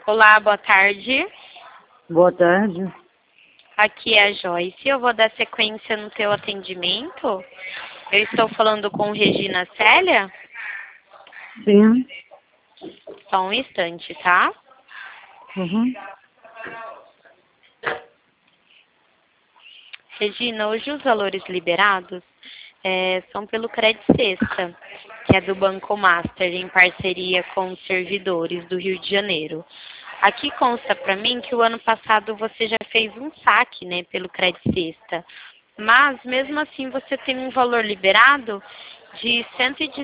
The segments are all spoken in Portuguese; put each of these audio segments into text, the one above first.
Olá, boa tarde. Boa tarde. Aqui é a Joyce. Eu vou dar sequência no teu atendimento. Eu estou falando com Regina Célia. Sim. Só um instante, tá? Uhum. Regina, hoje os valores liberados são pelo Crédito Sexta, que é do Banco Master, em parceria com os servidores do Rio de Janeiro. Aqui consta para mim que o ano passado você já fez um saque, né, pelo Crédito Sexta. Mas, mesmo assim, você tem um valor liberado de R$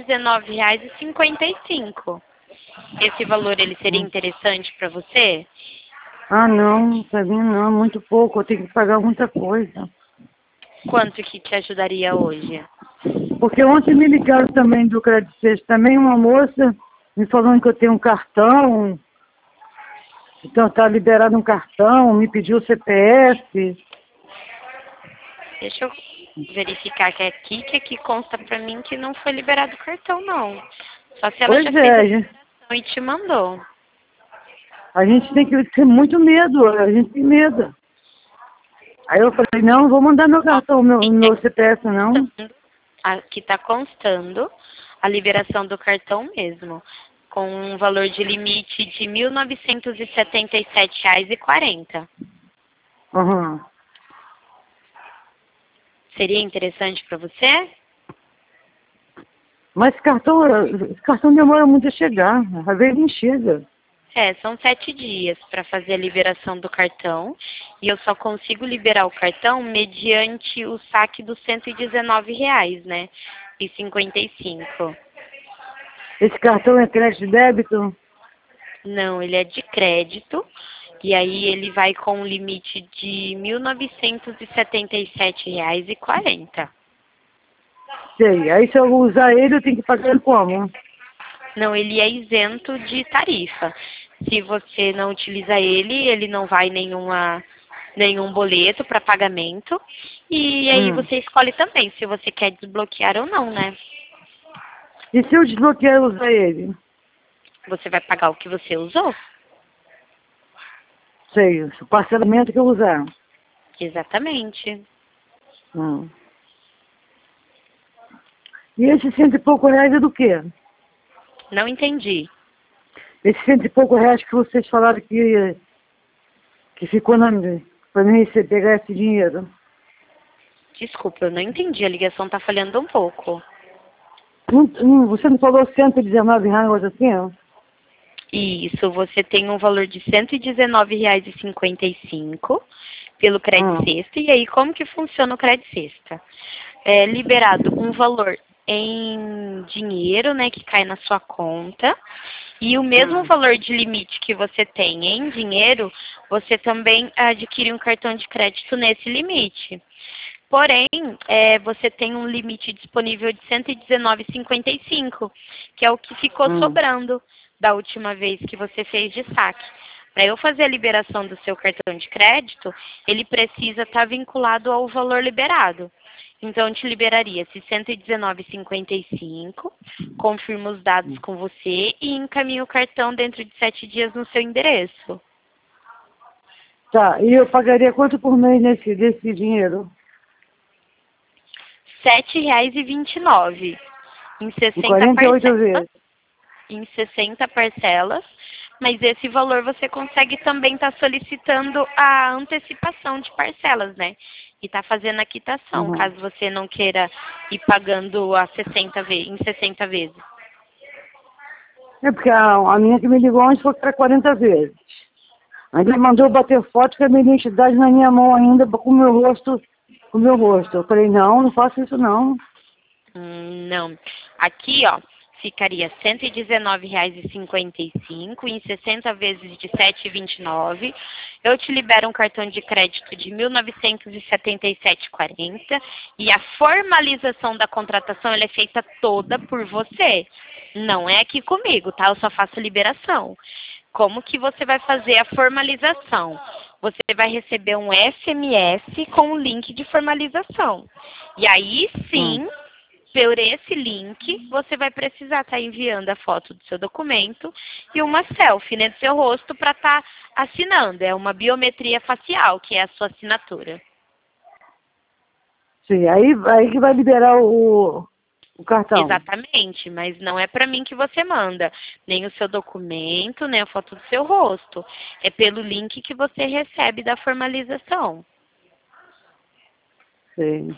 119,55. Esse valor, ele seria interessante para você? Ah, não, pra mim não, muito pouco, eu tenho que pagar muita coisa. Quanto que te ajudaria hoje? Porque ontem me ligaram também do Crédito Sexta, também uma moça me falando que eu tenho um cartão, então tá liberado um cartão, me pediu o CPF. Deixa eu verificar que aqui consta pra mim que não foi liberado o cartão, não. Só se ela Pois já fez a é, liberação e te mandou. a gente tem que ter muito medo, a gente tem medo. Aí eu falei, não vou mandar meu Ó, cartão, meu CPF não. aqui tá constando a liberação do cartão mesmo, com um valor de limite de R$ 1.977,40. Uhum. Seria interessante para você? Mas esse cartão demora muito a chegar, às vezes não chega. São 7 dias para fazer a liberação do cartão e eu só consigo liberar o cartão mediante o saque dos R$ 119, né? E 55. Esse cartão é crédito e débito? Não, ele é de crédito e aí ele vai com um limite de R$ 1.977,40. Sei. Aí se eu usar ele, eu tenho que pagar ele como? Não, ele é isento de tarifa. Se você não utiliza ele, ele não vai nenhum boleto para pagamento. E aí você escolhe também se você quer desbloquear ou não, né? E se eu desbloquear e usar ele? Você vai pagar o que você usou? Sei, o parcelamento que eu usar. Exatamente. Hum. E esse cento e pouco reais é do quê? Não entendi. Esse cento e pouco reais que vocês falaram que ficou para mim pegar esse dinheiro. Desculpa, eu não entendi. A ligação tá falhando um pouco. Você não falou R$ 119, assim? Ó? Isso, você tem um valor de R$ 119,55 pelo Crédito Sexta. E aí, como que funciona o Crédito Sexta? É liberado um valor em dinheiro, né, que cai na sua conta. E o mesmo valor de limite que você tem em dinheiro, você também adquire um cartão de crédito nesse limite. Porém, você tem um limite disponível de R$ 119,55, que é o que ficou sobrando da última vez que você fez de saque. Para eu fazer a liberação do seu cartão de crédito, ele precisa estar vinculado ao valor liberado. Então, eu te liberaria esse R$ 119,55, confirmo os dados com você e encaminho o cartão dentro de 7 dias no seu endereço. Tá, e eu pagaria quanto por mês desse dinheiro? R$ 7,29 em 60 48 parcelas. vezes. Em 60 parcelas, mas esse valor você consegue também estar solicitando a antecipação de parcelas, né? E tá fazendo a quitação, caso você não queira ir pagando em 60 vezes. É porque a minha que me ligou ontem foi para 40 vezes. Ainda mandou bater foto com a minha identidade na minha mão ainda, com o meu rosto. Eu falei, não faço isso não. Não. Aqui, ó, ficaria R$ 119,55 em 60 vezes de R$ 7,29. Eu te libero um cartão de crédito de R$ 1.977,40 e a formalização da contratação ela é feita toda por você. Não é aqui comigo, tá? Eu só faço a liberação. Como que você vai fazer a formalização? Você vai receber um SMS com o link de formalização. E aí sim, por esse link, você vai precisar estar enviando a foto do seu documento e uma selfie, né, do seu rosto para estar assinando. É uma biometria facial, que é a sua assinatura. Sim, aí que vai liberar o cartão. Exatamente, mas não é para mim que você manda, nem o seu documento, nem a foto do seu rosto. É pelo link que você recebe da formalização. Sim.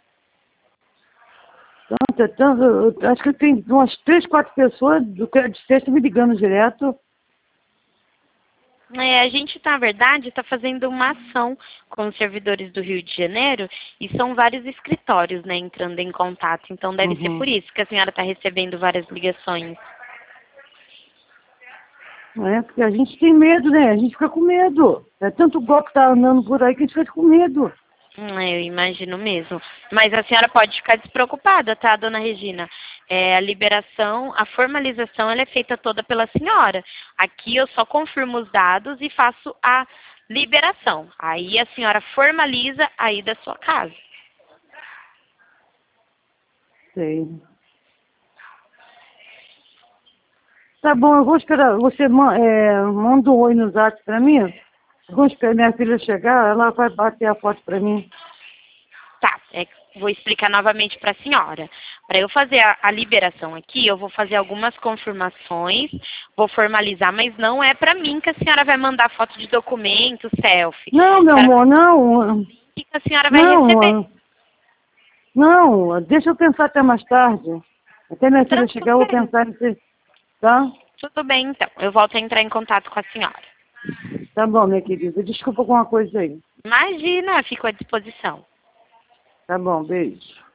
Eu acho que tem umas 3, 4 pessoas do Crédito Sexta me ligando direto. A gente, na verdade, está fazendo uma ação com os servidores do Rio de Janeiro e são vários escritórios, né, entrando em contato. Então, deve ser por isso que a senhora está recebendo várias ligações. Porque a gente tem medo, né? A gente fica com medo. É tanto golpe que tá andando por aí que a gente fica com medo. Eu imagino mesmo. Mas a senhora pode ficar despreocupada, tá, dona Regina? A liberação, a formalização, ela é feita toda pela senhora. Aqui eu só confirmo os dados e faço a liberação. Aí a senhora formaliza a ida à sua casa. Sei. Tá bom, eu vou esperar. Você manda um oi no zap pra mim? Eu vou esperar minha filha chegar, ela vai bater a foto pra mim. Tá, vou explicar novamente para a senhora. Para eu fazer a liberação aqui, eu vou fazer algumas confirmações, vou formalizar, mas não é para mim que a senhora vai mandar foto de documento, selfie. Não, meu amor, não. Que a senhora vai receber. Não, deixa eu pensar até mais tarde. Até minha filha chegar, eu vou pensar nisso, tá? Tudo bem, então. Eu volto a entrar em contato com a senhora. Tá bom, minha querida. Desculpa alguma coisa aí. Imagina, fico à disposição. Tá bom, beijo.